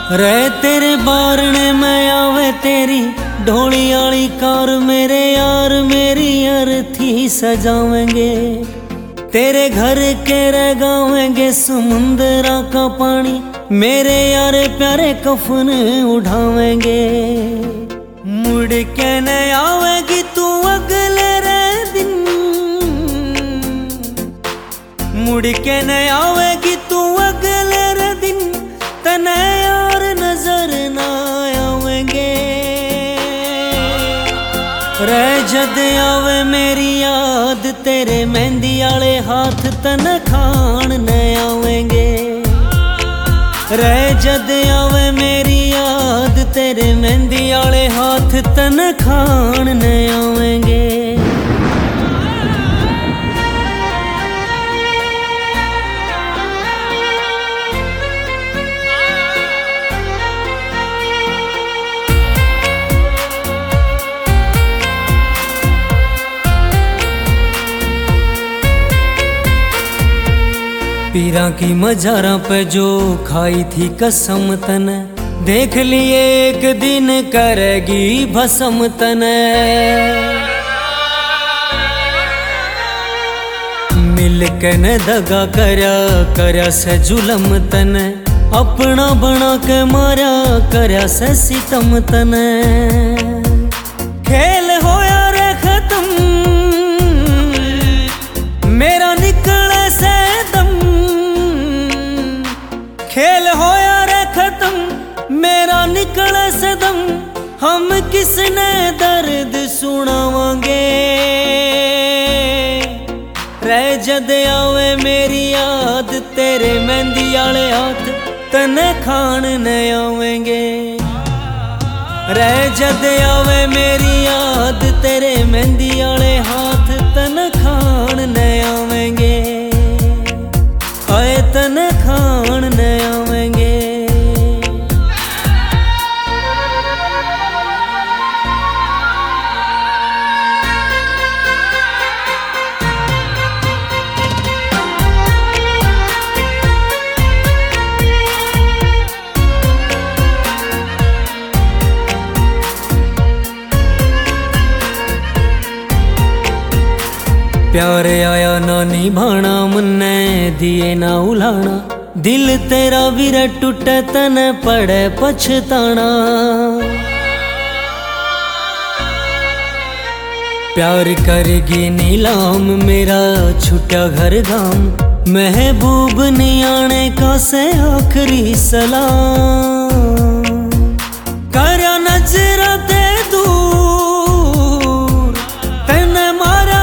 रे तेरे बारने में आवे तेरी ढोली आली कार, मेरे यार मेरी अर्थी सजावेंगे। तेरे घर के गावेंगे समुंदरा का पानी, मेरे यार प्यारे कफन उठावेंगे। मुड़ के न आवेगी तू अगले रे दिन, मुड़ के न आवेगी तू अगले रे दिन, तने यार नजर ना आवेंगे। रह जद आवे मेरी याद तेरे मेहंदी आले हाथ, तन खान न आवेंगे। रह जद आवे मेरी याद तेरे मेहंदी आले हाथ, तन खान न आवेंगे। पीरा की मजारा पे जो खाई थी कसम तने, देख लिए एक दिन करेगी भस्म तने। मिल के न दगा करया से जुलम तने, अपना बना के मारा करया से सितम तने। खेल होया रे खत्म मेरा निकले से दम, खेल होया रे खत्म मेरा निकले से दम। हम किसने दर्द सुनावांगे। रह जद आवे मेरी याद तेरे मेहंदी आले हाथ, तने खान न आवेंगे। रह जद आवे मेरी याद तेरे मेहंदी आले हाथ, तन खान न आवेंगे। आए तन खान न आवेंगे। प्यार आया ना निभाना, मुन्ने दिए ना उलाना, दिल तेरा वीर टूटे तने पड़े पछताना। प्यार करगी नीलाम मेरा छुटा घर गाम, महबूब नहीं आने का से आखिरी सलाम। करया नजरा दे दूर तने मारा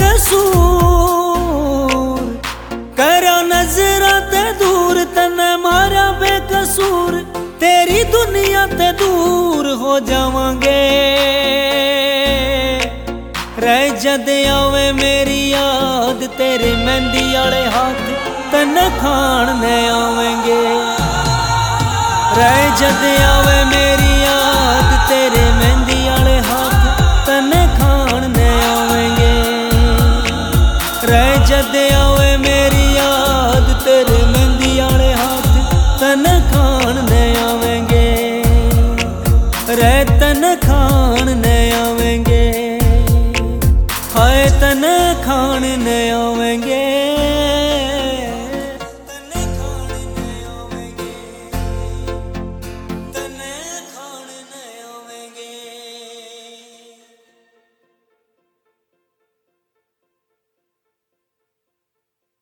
बेकसूर, करया नजरा दे दूर तने मारा बेकसूर। तेरी दुनिया ते दूर हो जावांगे। रह जद आवे मेरी याद तेरे मेहंदी आले हाथ, तन खान न आवेंगे। रह जद आवे मेरी याद तेरे मेहंदी आले हाथ, तन खान न आवेंगे। रह जद आवे मेरी याद तेरे मेहंदी आले हाथ, तन खान न आवेंगे। रह तन खान न आवेंगे। हाय तन खान न आवेंगे।